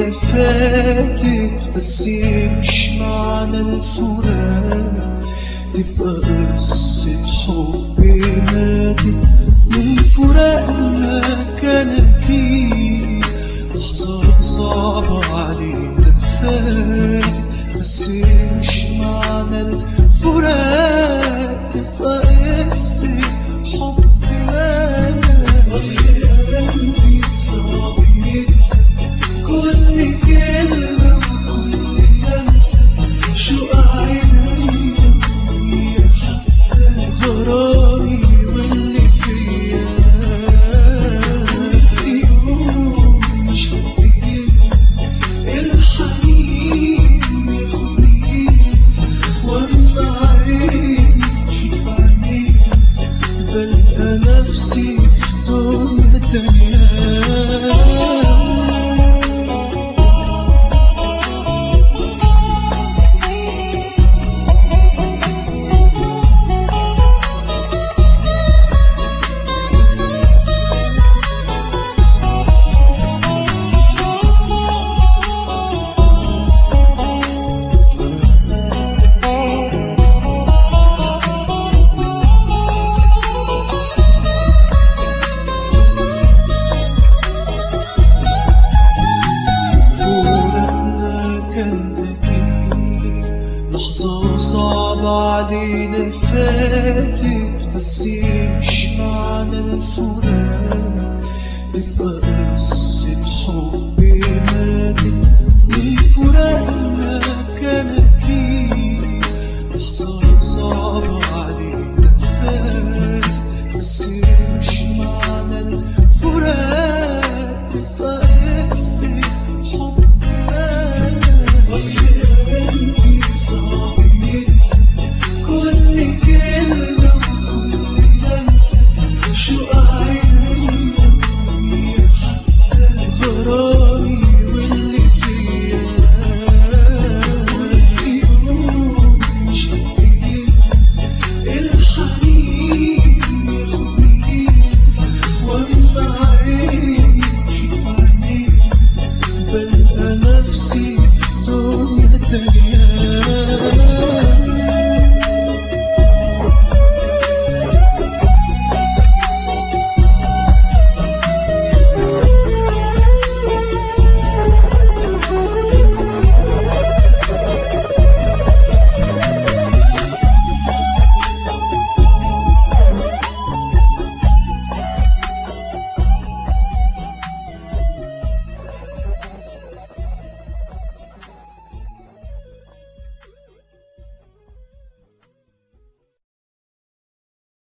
علينا فاتت، بس مش معنى الفراق تبقى قصة حب ماتت. من فراقنا كان أكيد لحظة صعبة علينا فاتت، بس مش معنى الفراق تبقى قصة حب ماتت. أصل قلبي صعب ينسى كل كلمة وكل لمسة، شوق عيني حاسة غرامي واللي فيا يوم مش هتجيب الحنين ياخدني، واما عيني تشوف عينيك بلقى نفسي في دنيا تانية. لحظة صعبة علينا فاتت، بس مش معنى الفراق تبقى قصة